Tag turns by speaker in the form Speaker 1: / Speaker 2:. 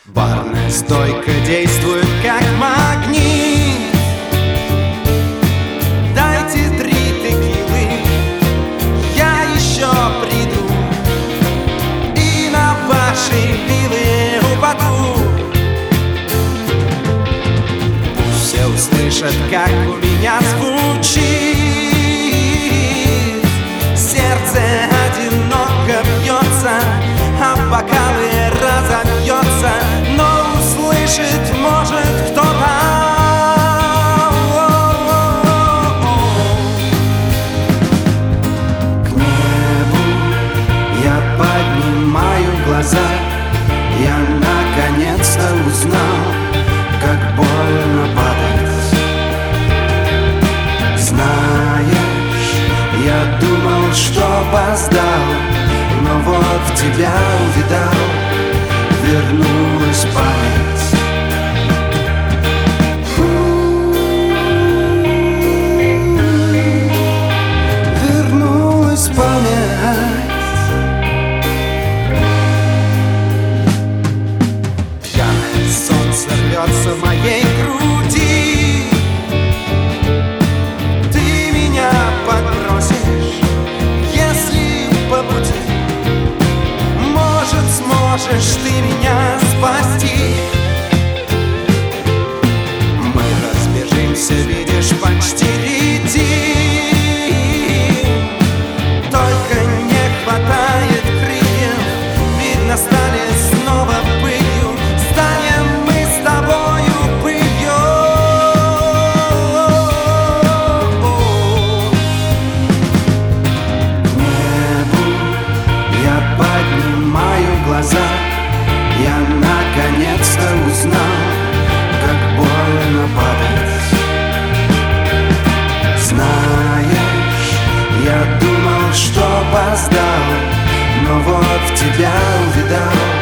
Speaker 1: Барная стойка действует как магнит. Дайте 3 текилы, я еще приду и на ваши вилы упаду. Пусть все услышат, как у меня звучит. Сердце одиноко бьется, а бокалы разобьется, но услышать может кто-то. К небу я поднимаю глаза, я наконец-то узнал, как больно падать. Знаешь, я думал, что опоздал, но вот тебя увидал, вернулась память. Вернулась память. Пьяное солнце рвется в моей груди. Ты меня подбросишь, если по пути. Может, сможешь ты меня спасти. Мы разбежимся, видишь, почти летим. Только не хватает крыльев, видно, стали снова пылью. Станем мы с тобою пылью. К небу я поднимаю глаза, я наконец-то узнал, как больно падать. Знаешь, я думал, что опоздал, но вот тебя увидал,